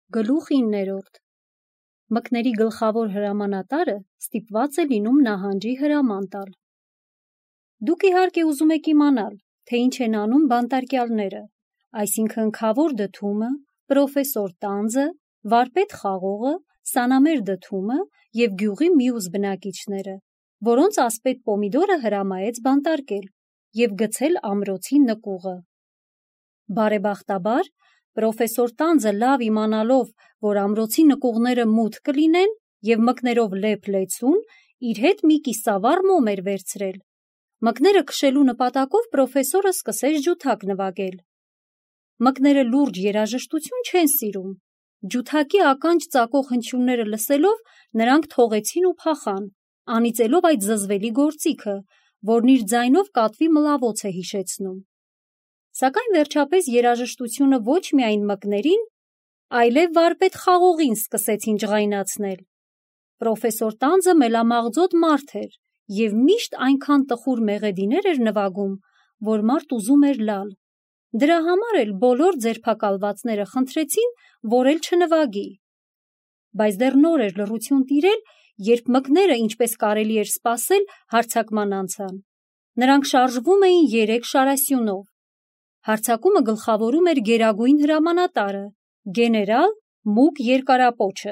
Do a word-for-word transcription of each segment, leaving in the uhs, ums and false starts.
Գլուխ իններորդ Մկների գլխավոր հրամանատարը ստիպված է լինում նահանջի հրաման տալ։ Դուք իհարկե ուզում եք իմանալ, թե ինչ են անում բանտարկյալները, այսինքն Քավոր Դդումը, պրոֆեսոր Տանձը, վարպետ Խաղողը, Սանամեր Դդումը և գյուղի մյուս բնակիչները, որոնց ասպետ Պոմիդորը հրամայեց բանտարկել և գցել ամրոցի նկուղը։ Բարեբախտաբար, պրոֆեսոր Տանձը լավ իմանալով, որ ամրոցի նկուղները մութ կլինեն և մկներով լեփ-լեցուն, իր հետ մի կիսավառ մոմ էր վերցրել։ Մկները քշելու նպատակով պրոֆեսորը սկսեց ջութակ նվագել։ Մկները լուրջ երաժշտություն չեն սիրում։ Ջութակի ականջ ծակող հնչյունները լսելով, նրանք թողեցին ու փախան, անիծելով այդ զզվելի գործիքը, որն իր ձայնով կատվի մլավոց է հիշեցնում։ Սակայն վերջապես երաժշտությունը ոչ միայն մկներին, այլև վարպետ Խաղողին սկսեցին ջղայնացնել։ Պրոֆեսոր Տանձը մելամաղձոտ մարդ էր և միշտ այնքան տխուր մեղեդիներ էր նվագում, որ մարդ ուզում էր լալ։ Դրա համար էլ բոլոր ձերբակալվածները խնդրեցին, որ էլ չնվագի։ Բայց դեռ նոր էր լռություն տիրել, երբ մկները, ինչպես կարելի էր սպասել, հարձակման անցան։ Նրանք շարժվում էին երեք շարասյունով։ Հարձակումը գլխավորում էր գերագույն հրամանատարը, գեներալ Մուկ Երկարապոչը։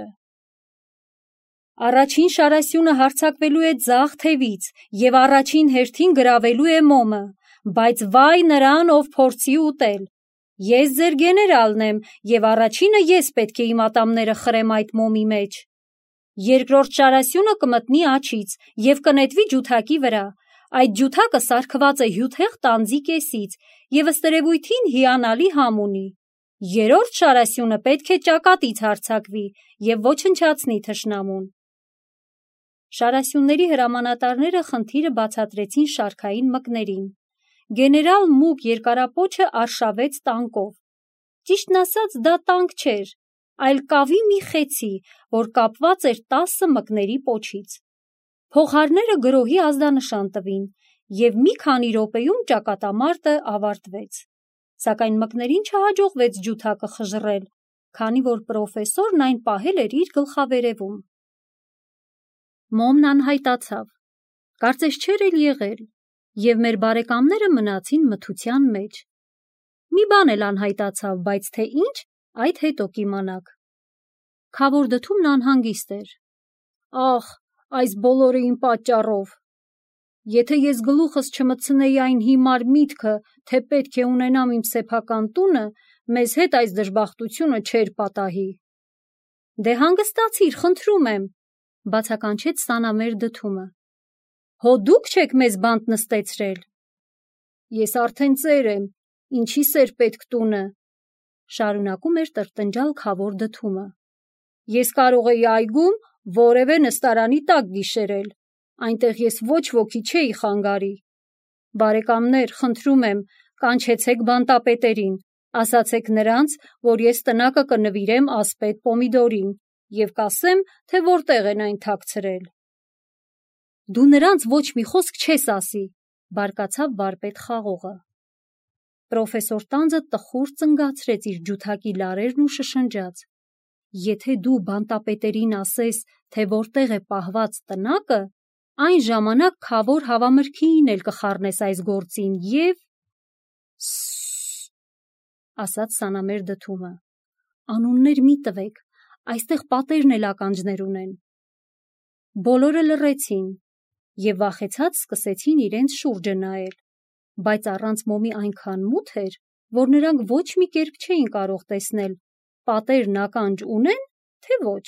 Առաջին շարասյունը հարձակվելու է ձախ թևից և առաջին հերթին գրավելու է մոմը, բայց վայ նրան, ով փորձի ուտել։ Ես ձեր գեներալն եմ և առաջինը ես պետք է իմ ատամները խրեմ այդ մոմի մեջ։ Երկրորդ շարասյունը կմտնի աջից և կնետվի ջութակի վրա։ Այդ ջութակը սարքված է հյութեղ տանձի կեսից և ըստ երևույթին հիանալի համ ունի։ Երրորդ շարասյունը պետք է ճակատից հարձակվի և ոչնչացնի թշնամուն։ Շարասյունների հրամանատարները խնդիրը բացատրեցին շարքային մկներին։ Գեներալ Մուկ Երկարապոչը արշավեց տանկով։ Ճիշտն ասած, դա տանկ չէր, այլ կավի մի խեցի, որ կապված էր տասը մկների պոչից։ Փողահարները գրոհի ազդանշան տվին, և մի քանի րոպեում ճակատամարտը ավարտվեց։ Սակայն մկներին չհաջողվեց ջութակը խժռել, քանի որ պրոֆեսորն այն պահել էր իր գլխավերևում։ Մոմն անհայտացավ, կարծես չէր էլ եղել, և մեր բարեկամները մնացին մթության մեջ։ Մի բան էլ անհայտացավ, բայց թե ինչ, այդ հետո կիմանաք։ Քավոր Դդումն անհանգիստ էր։ Ախ, այս բոլորը իմ պատճառով։ Եթե ես գլուխս չմտցնեի այն հիմար միտքը, թե պետք է ունենամ իմ սեփական տունը, մեզ հետ այս դժբախտությունը չէր պատահի։ Դե հանգստացիր, խնդրում եմ, բացականչեց Սանամեր Դդումը։ Հո դուք չեք մեզ բանտ նստեցրել։ Ես արդեն ծեր եմ, ինչի սեր պետք տունը, շարունակում էր տրտնջալ Քավոր Դդումը։ Ես կարող էի այգում որևէ նստարանի տակ գիշերել, այնտեղ ես ոչ ոքի չէի խանգարի։ Բարեկամներ, խնդրում եմ, կանչեցեք բանտապետերին, ասացեք նրանց, որ ես տնակը կնվիրեմ ասպետ Պոմիդորին և կասեմ, թե որտեղ են այն թաքցրել։ Դու նրանց ոչ մի խոսք չես ասի, բարկացավ վարպետ Խաղողը։ Պրոֆեսոր Տանձը տխուր ծնգացրեց իր ջութակի լարերն ու շշնջաց. Եթե դու բանտապետերին ասես, թե որտեղ է պահված տնակը, այն ժամանակ Քավոր հավամրգիին էլ կխառնես այս գործին և… Սսսս… ասաց Սանամեր Դդումը։ Անուններ մի տվեք, այստեղ պատերն էլ ականջներ ունեն։ Բոլորը լռեցին և վախեցած սկսեցին իրենց շուրջը նայել, բայց առանց մոմի այնքան մութ էր, որ նրանք ոչ մի կերպ չէին կարող տեսնել, պատերն ականջ ունեն, թե ոչ։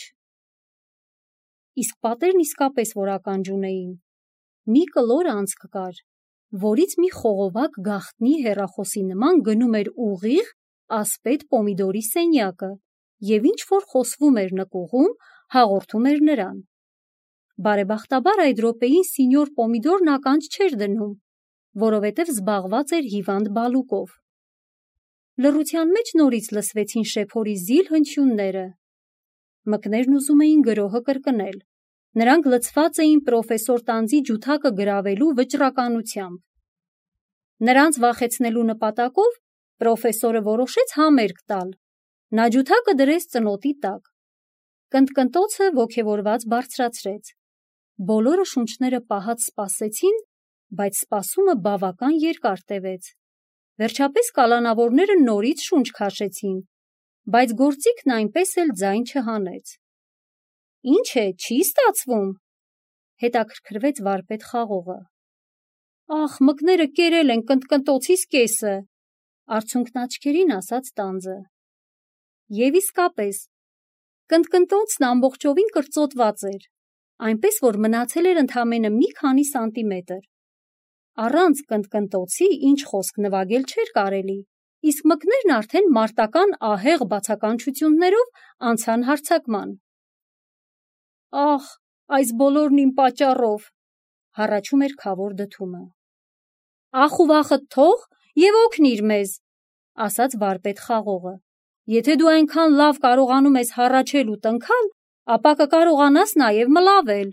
Իսկ պատերն իսկապես որ ականջ ունեին։ Մի կլոր անցք կար, որից մի խողովակ գաղտնի հեռախոսի նման գնում էր ուղիղ ասպետ Պոմիդորի սենյակը և ինչ-որ խոսվում էր նկուղում, հաղորդում էր նրան։ Բարեբախտաբար այդ րոպեին սինյոր Պոմիդորն ականջ չէր դնում, որովհետև զբաղված էր հիվանդ բալուկով։ Լռության մեջ նորից լսվեցին շեփորի զիլ հնչյունները։ Մկներն ուզում էին գրոհը կրկնել։ Նրանք լցված էին պրոֆեսոր Տանձի ջութակը գրավելու վճռականությամբ։ Նրանց վախեցնելու նպատակով պրոֆեսորը որոշեց համերգ տալ Նա ջութակը դրեց ծնոտի տակ։ Կնտկնտոցը ոգևորված բարձրացրեց։ Բոլորը շունչները պահած սպասեցին, բայց սպասումը բավական երկար տևեց։ Վերջապես կալանավորները նորից շունչ քաշեցին, բայց գործիքն այնպես էլ ձայն չհանեց։ Ինչ է, չի ստացվում, հետաքրքրվեց վարպետ խաղողը։ Ախ, մկները կերել են կնտկնտոցիս կեսը, արցունքն աչքերին ասաց տանձը։ Եվ իսկապես, կնտկնտոցն ամբողջովին կրծոտված էր, այնպես որ մնացել էր ընդամենը մի քանի սանտիմետր։ Առանց կնտկնտոցի ինչ խոսք նվագել չէր կարելի, իսկ մկներն արդեն մարտական ահեղ բացականչություններով անցան հարձակման։ Ախ, այս բոլորն իմ պատճառով, հառաչում էր քավոր դդումը։ Ախ ու վախդ թող և օգնիր մեզ, ասաց վարպետ խաղողը։ Եթե դու այնքան լավ կարողանում ես հառաչել ու տնքալ, ապա կկարողանաս նաև մլավել։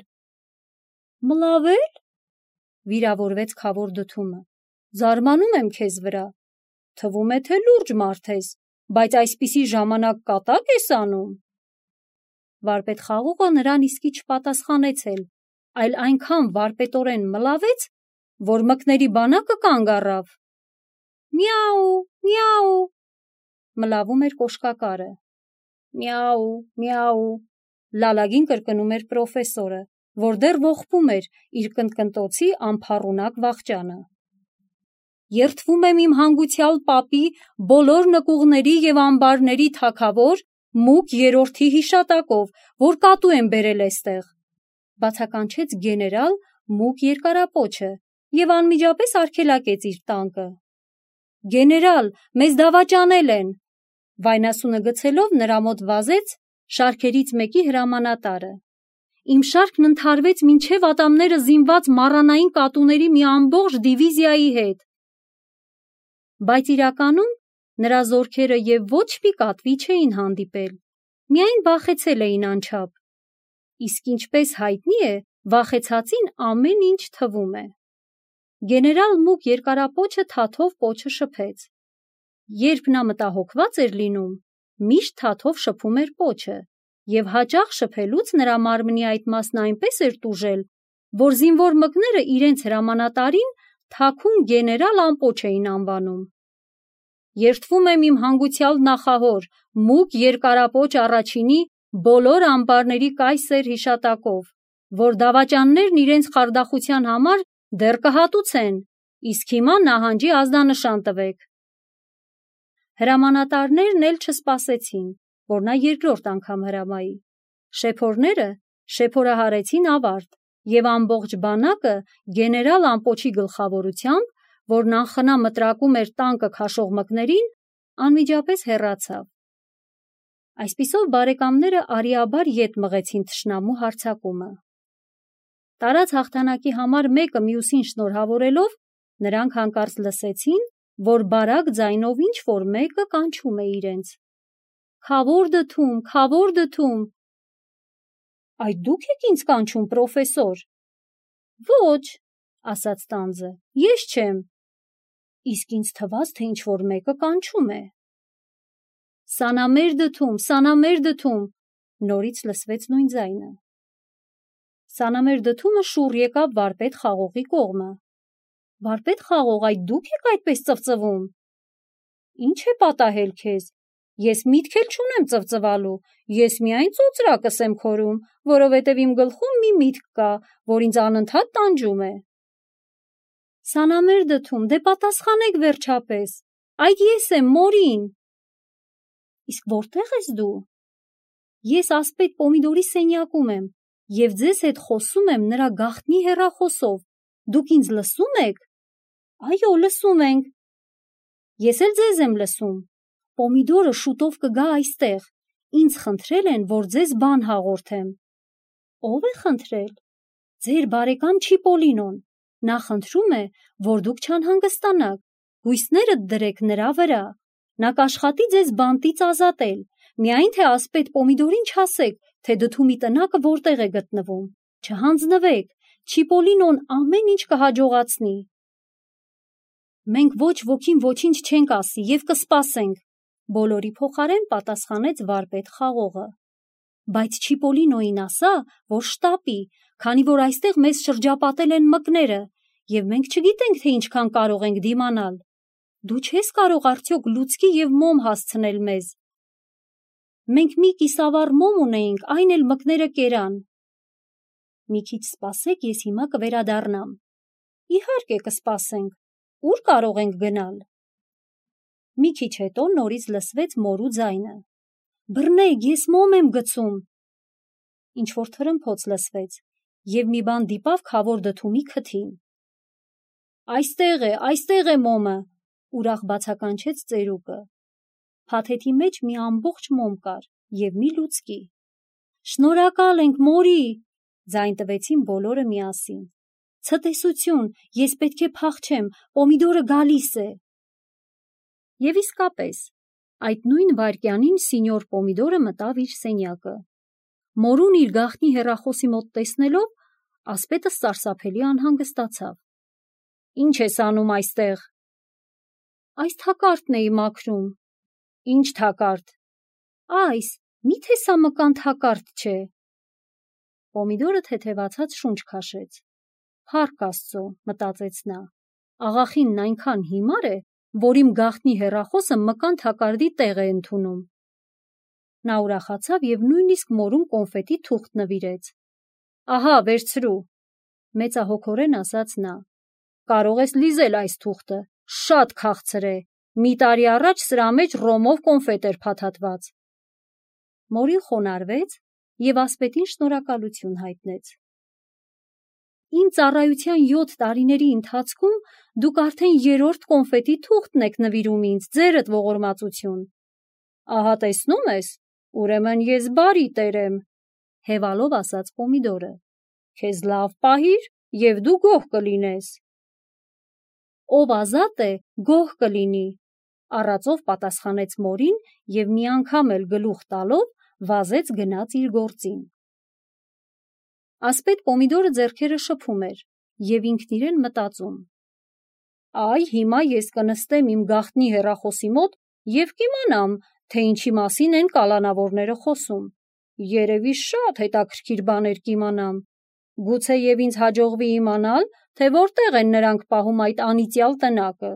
Մլավել, վիրավորվեց քավոր դդումը։ Զարմանում եմ քեզ վրա։ Թվում է, թե լուրջ մարդ ես, բայց այսպիսի ժամանակ կատակ ես անում։ Վարպետ խաղողը նրան իսկի չպատասխանեց էլ, այլ այնքան վարպետորեն մլավեց, որ մկների բանակը կանգ առավ։ Միաու, միաու, մլավում էր կոշկակարը։ Միաու, միաու, լալագին կրկնում էր պրոֆեսորը, որ դեռ ողբում էր իր կնտկնտոցի անփառունակ վախճանը։ Երդվում եմ իմ հանգուցյալ պապի բոլոր նկուղների և ամբարների թագավոր մուկ երրորդի հիշատակով, որ կատու են բերել էստեղ, բացականչեց գեներալ մուկ երկարապոչը և անմիջապես արգելակեց իր տանկը։ Գեներալ, մեզ դավաճանել են, վայնասունը գցելով նրա մոտ վազեց շարքերից մեկի հրամանատարը։ Իմ շարքն ընդհարվեց մինչև ատամները զինված մառանային կատուների մի ամբողջ դիվիզիայի հետ։ Բայց իրականում նրա զորքերը և ոչ մի կատվի չէին հանդիպել, միայն վախեցել էին անչափ, իսկ ինչպես հայտնի է, վախեցածին ամեն ինչ թվում է։ Գեներալ մուկ երկարապոչը թաթով պոչը շփեց։ Երբ նա մտահոգված էր լինում, միշտ թաթով շփում էր պոչը, և հաճախ շփելուց նրա մարմնի այդ մասն այնպես էր տուժել, որ զինվոր մկները իրենց հրամանատարին թաքուն գեներալ ամպոչ էին անվանում։ Երդվում եմ իմ հանգուցյալ նախահոր մուկ երկարապոչ առաջինի բոլոր ամբարների կայսեր հիշատակով, որ դավաճաններն իրենց խարդախության համար դեռ կհատուցեն, իսկ հիմա նահանջի ազդանշան տվեք։ Հրամանատարներն էլ չսպասեցին, որ նա երկրորդ անգամ հրամայի։ Շեփորները շեփորահարեցին ավարտ, և ամբողջ բանակը գեներալ ամպոչի գլխավորությամբ, որն անխնա մտրակում էր տանկը քաշող մկներին, անմիջապես հեռացավ։ Այսպիսով բարեկամները արիաբար ետ մղեցին թշնամու հարձակումը։ Տարած հաղթանակի համար մեկը մյուսին շնորհավորելով, նրանք հանկարծ լսեցին, որ բարակ ձայնով ինչ-որ մեկը կանչում է իրենց։ Քավոր դդում, քավոր դդում։ Այդ դուք եք ինձ կանչում, պրոֆեսոր։ Ոչ, ասաց տանձը, ես չեմ։ Իսկ ինձ թվաց, թե ինչ-որ մեկը կանչում է։ Սանամեր դդում, սանամեր դդում, նորից լսվեց նույն ձայնը։ Սանամեր դդումը շուռ եկավ վարպետ խաղողի կողմը։ Վարպետ խաղող, այդ դուք եք այդպես ծվծվում։ Ինչ է պատահել քեզ։ Ես միտք էլ չունեմ ծվծվալու, ես միայն ծոծրակս եմ քորում, որովհետև իմ գլխում մի միտք կա, որ ինձ անընդհատ տանջում է։ Սանամեր դդում, դե պատասխանեք վերջապես, այդ ես եմ, Մորին։ Իսկ որտեղ ես դու։ Ես ասպետ Պոմիդորի սենյակում եմ և ձեզ հետ խոսում եմ նրա գաղտնի հեռախոսով, դուք ինձ լսում եք։ Այո, լսում ենք։ Ես էլ ձեզ եմ լսում։ Պոմիդորը շուտով կգա այստեղ, ինձ խնդրել են, որ ձեզ բան հաղորդեմ։ Ո՞վ է խնդրել։ Ձեր բարեկամ Չիպոլինոն, նա խնդրում է, որ դուք չանհանգստանաք, հույսներդ դրեք նրա վրա, նա կաշխատի ձեզ բանտից ազատել, միայն թե ասպետ Պոմիդորին չասեք, թե դդումի տնակը որտեղ է գտնվում, չհանձնվեք, Չիպոլինոն ամեն ինչ կհաջողացնի։ Մենք ոչ ոքին ոչինչ չենք ասի և կսպասենք, Բոլորի փոխարեն պատասխանեց վարպետ խաղողը։ Բայց Չիպոլինոին ասա, որ շտապի, քանի որ այստեղ մեզ շրջապատել են մկները, եւ մենք չգիտենք, թե ինչքան կարող ենք դիմանալ։ Դու չես կարող արդյոք լուցկի եւ մոմ հասցնել մեզ։ Մենք մի կիսավառ մոմ ունեինք, այն էլ մկները կերան։ Մի քիչ սպասեք, ես հիմա կվերադառնամ։ Իհարկե կսպասենք, ուր կարող ենք գնալ։ Մի քիչ հետո նորից լսվեց մորու ձայնը։ Բռնեք, ես մոմ եմ գցում։ Ինչ-որ թրմփոց լսվեց, եւ մի բան դիպավ Քավոր Դդումի քթին։ Այստեղ է, այստեղ է մոմը, ուրախ բացականչեց ծերուկը։ Փաթեթի մեջ մի ամբողջ մոմ կար եւ մի լուցկի։ Շնորհակալ ենք, մորի, ձայն տվեցին բոլորը միասին։ Ցտեսություն, ես պետք է փախչեմ, Պոմիդորը գալիս է։ Եվ իսկապես, այդ նույն վայրկյանին սինյոր Պոմիդորը մտավ իր սենյակը։ Մորուն իր գաղտնի հեռախոսի մոտ տեսնելով, ասպետը սարսափելի անհանգստացավ։ Ինչ ես անում այստեղ։ Այս թակարդն էի մաքրում։ Ինչ թակարդ։ Այս, միթե սա մկան թակարդ չէ։ Պոմիդորը թեթևացած շունչ քաշեց։ Փառք Աստծո, մտածեց նա, աղախինն այնքան հիմար է, որ իմ գաղտնի հեռախոսը մկան թակարդի տեղ է ընդունում։ Նա ուրախացավ եւ նույնիսկ մորում կոնֆետի թուղթ նվիրեց։ Ահա, վերցրու, մեծահոգորեն ասաց նա։ Կարող ես լիզել այս թուղթը, շատ քաղցր է, մի տարի առաջ սրա մեջ ռոմով կոնֆետ էր փաթաթված։ Մորին խոնարհվեց եւ ասպետին շնորհակալություն հայտնեց։ Իմ ծառայության յոթ տարիների ընթացքում դուք արդեն երրորդ կոնֆետի թուղթն եք նվիրում ինձ, ձերդ ողորմածություն։ Ահա տեսնում ես, ուրեմն ես բարի տեր եմ, հևալով ասաց Պոմիդորը։ Քեզ լավ պահիր եւ դու գոհ կլինես։ Ով ազատ է, գոհ կլինի, առածով պատասխանեց մորին եւ մի անգամ էլ գլուխ տալով վազեց գնաց իր գործին։ Ասպետ Պոմիդորը ձեռքերը շփում էր եւ ինքն իրեն մտածում. Այ հիմա ես կնստեմ իմ գաղտնի հեռախոսի մոտ եւ կիմանամ, թե ինչի մասին են կալանավորները խոսում։ Երևի շատ հետաքրքիր բաներ կիմանամ։ Գուցե եւ ինձ հաջողվի իմանալ, թե որտեղ են նրանք պահում այդ անիծյալ տնակը։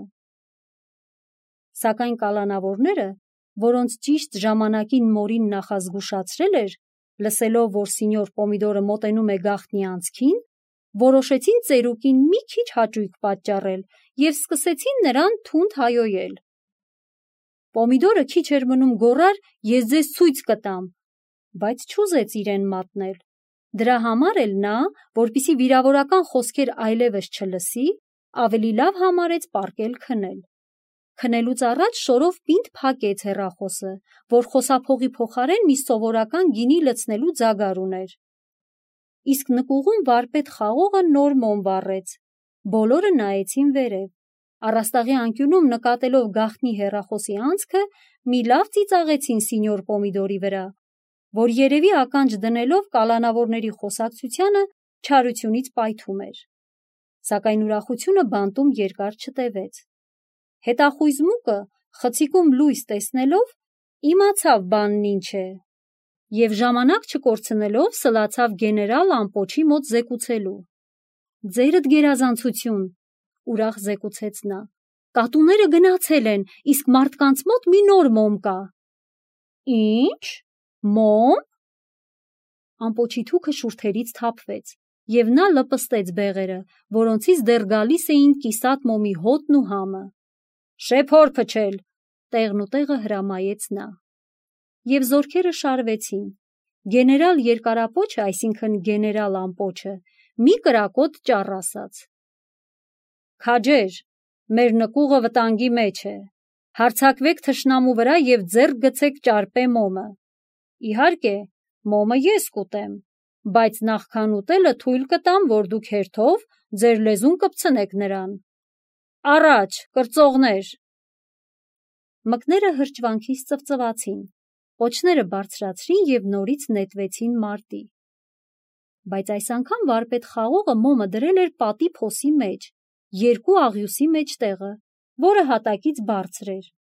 Սակայն կալանավորները, որոնց ճիշտ ժամանակին մորին նախազգուշացրել էր, լսելով, որ սինյոր Պոմիդորը մոտենում է գաղտնի անցքին, որոշեցին ծերուկին մի քիչ հաճույք պատճառել եւ սկսեցին նրան թունդ հայոյել։ Պոմիդորը քիչ էր մնում գոռար, ես ձեզ ցույց կտամ, բայց չուզեց իրեն մատնել։ Դրա համար էլ նա, որպիսի վիրավորական խոսքեր այլևս չլսի, ավելի լավ համարեց պառկել քնել։ Քնելուց առաջ շորով պինդ փակեց հեռախոսը, որ խոսափողի փոխարեն մի սովորական գինի լցնելու ձագար ուներ։ Իսկ նկուղում վարպետ խաղողը նոր մոմ վառեց։ Բոլորը նայեցին վերև։ Առաստաղի անկյունում նկատելով գաղտնի հեռախոսի անցքը, մի լավ ծիծաղեցին սինյոր Պոմիդորի վրա, որ երևի ականջ դնելով կալանավորների խոսակցությանը չարությունից պայթում էր։ Սակայն ուրախությունը բանտում երկար չտևեց։ Հետախույզ մուկը, խցիկում լույս տեսնելով, իմացավ բանն ինչ է, եւ ժամանակ չկորցնելով սլացավ գեներալ ամպոչի մոտ զեկուցելու։ Ձերդ գերազանցություն, ուրախ զեկուցեց նա, կատուները գնացել են, իսկ մարդկանց մոտ մի նոր մոմ կա։ Ինչ, մոմ։ Ամպոչի թուքը շուրթերից թափվեց, եւ նա լպստեց բեղերը, որոնցից դեռ գալիս էին կիսատ մոմի հոտն ու համը։ Շեփոր փչել, տեղն ու տեղը հրամայեց նա։ Եվ զորքերը շարվեցին։ Գեներալ երկարապոչը, այսինքն գեներալ ամպոչը, մի կրակոտ ճառ ասաց. Քաջեր, մեր նկուղը վտանգի մեջ է։ Հարձակվեք թշնամու վրա եւ ձեռք գցեք ճարպե մոմը։ Իհարկե, մոմը ես կուտեմ, բայց նախքան ուտելը թույլ կտամ, որ դուք հերթով ձեր լեզուն կպցնեք նրան։ Առաջ, կրծողներ։ Մկները հրճվանքից ծվծվացին, պոչները բարձրացրին եւ նորից նետվեցին մարտի։ Բայց այս անգամ վարպետ խաղողը մոմը դրել էր պատի փոսի մեջ, երկու աղյուսի մեջտեղը, որը հատակից բարձր էր։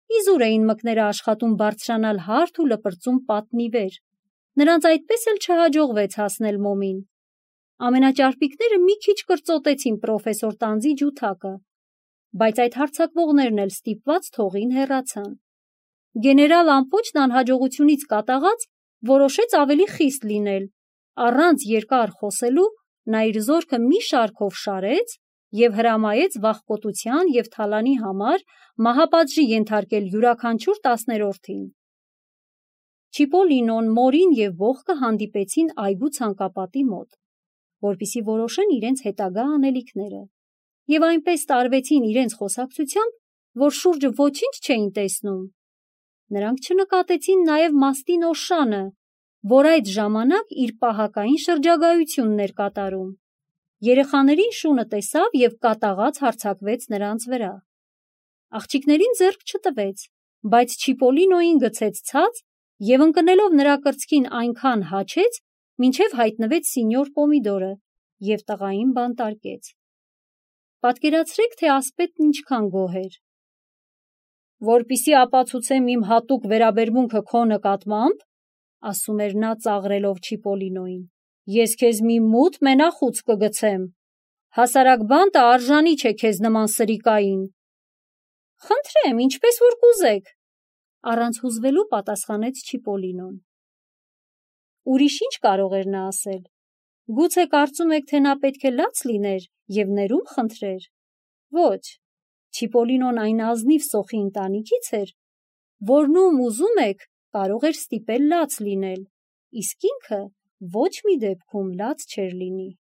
Իզուր էին մկները աշխատում բարձրանալ հարթ ու լպրծուն պատնի վեր։ Նրանց այդպես էլ չհաջողվեց հասնել մոմին։ Ամենաճարպիկները մի քիչ կրծոտեցին պրոֆեսոր տանձի ջութակը, բայց այդ հարձակվողներն էլ ստիպված թողին հեռացան։ Գեներալ ամպոչն անհաջողությունից կատաղած որոշեց ավելի խիստ լինել։ Առանց երկար խոսելու նա իր զորքը մի շարքով շարեց և հրամայեց վախկոտության և թալանի համար մահապատժի ենթարկել յուրաքանչյուր տասներորդին։ Չիպոլինոն, Մորին և ողկը հանդիպեցին այգու ցանկապատի մոտ, որպեսզի որոշեն իրենց հետագա անելիքները, և այնպես տարվեցին իրենց խոսակցությամբ, որ շուրջը ոչինչ չէին տեսնում։ Նրանք չնկատեցին նաև մաստին Օշանը, որ այդ ժամանակ իր պահակային շրջագայությունն էր կատարում։ Երեխաներին շունը տեսավ և կատաղած հարձակվեց նրանց վրա։ Աղջիկներին ձեռք չտվեց, բայց Չիպոլինոին գցեց ցած և ընկնելով նրա կրծքին այնքան հաչեց, մինչև հայտնվեց սինյոր Պոմիդորը և տղային բանտարկեց։ Պատկերացրեք, թե ասպետն ինչքան գոհ էր։ «Որպեսզի ապացուցեմ իմ հատուկ վերաբերմունքը քո նկատմամբ, — ասում էր նա ծաղրելով Չիպոլինոին, — ես քեզ մի մութ մենախույծ կգցեմ։ Հասարակ բանտը արժանի չէ քեզ նման սրիկային»։ «Խնդրեմ, ինչպես որ կուզեք», — առանց հուզվելու պատասխանեց Չիպոլինոն։ Ուրիշ ինչ կարող էր նա ասել։ Գուցե կարծում եք, թե նա պետք է լաց լիներ և ներում խնդրեր։ Ոչ, Չիպոլինոն այն ազնիվ սոխի ընտանիքից էր, որն ում ուզում եք կարող էր ստիպել լաց լինել, իսկ ինքը ոչ մի դեպքում լաց չէր լինի։